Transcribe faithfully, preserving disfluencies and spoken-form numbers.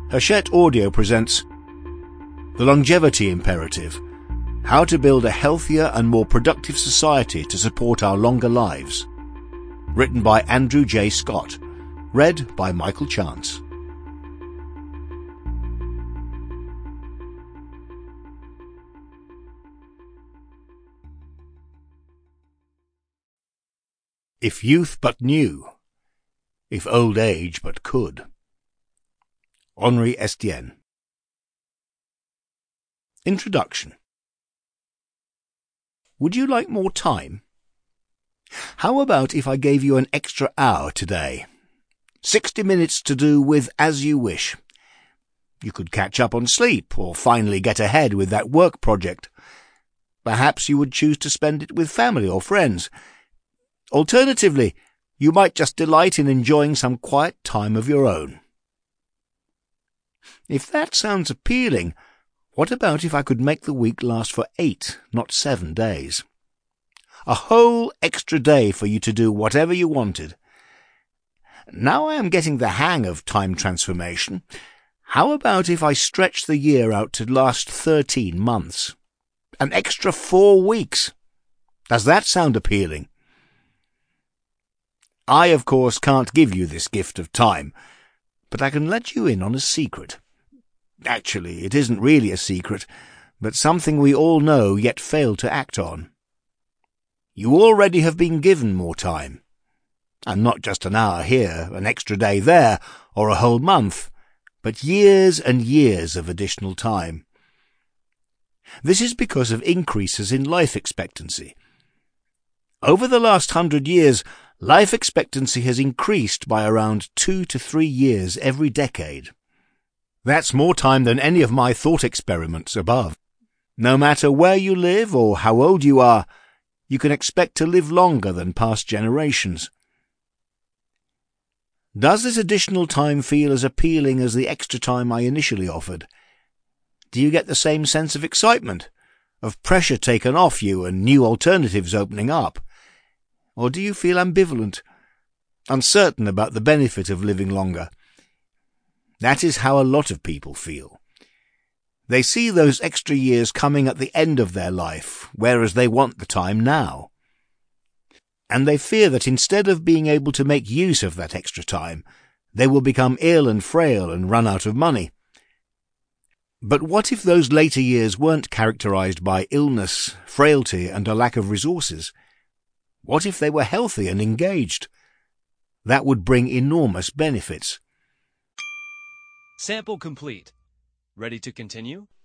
Hachette Audio presents The Longevity Imperative: How to Build a Healthier and More Productive Society to Support Our Longer Lives. Written by Andrew J. Scott. Read by Michael Chance. If youth but knew, if old age but could. Henri Estienne. Introduction. Would you like more time? How about if I gave you an extra hour today? Sixty minutes to do with as you wish. You could catch up on sleep, or finally get ahead with that work project. Perhaps you would choose to spend it with family or friends. Alternatively, you might just delight in enjoying some quiet time of your own. If that sounds appealing, what about if I could make the week last for eight, not seven days? A whole extra day for you to do whatever you wanted. Now I am getting the hang of time transformation. How about if I stretch the year out to last thirteen months? An extra four weeks. Does that sound appealing? I, of course, can't give you this gift of time, but I can let you in on a secret. Actually, it isn't really a secret, but something we all know yet fail to act on. You already have been given more time. And not just an hour here, an extra day there, or a whole month, but years and years of additional time. This is because of increases in life expectancy. Over the last hundred years, life expectancy has increased by around two to three years every decade. That's more time than any of my thought experiments above. No matter where you live or how old you are, you can expect to live longer than past generations. Does this additional time feel as appealing as the extra time I initially offered? Do you get the same sense of excitement, of pressure taken off you and new alternatives opening up? Or do you feel ambivalent, uncertain about the benefit of living longer? That is how a lot of people feel. They see those extra years coming at the end of their life, whereas they want the time now. And they fear that instead of being able to make use of that extra time, they will become ill and frail and run out of money. But what if those later years weren't characterized by illness, frailty, and a lack of resources? What if they were healthy and engaged? That would bring enormous benefits. Sample complete. Ready to continue?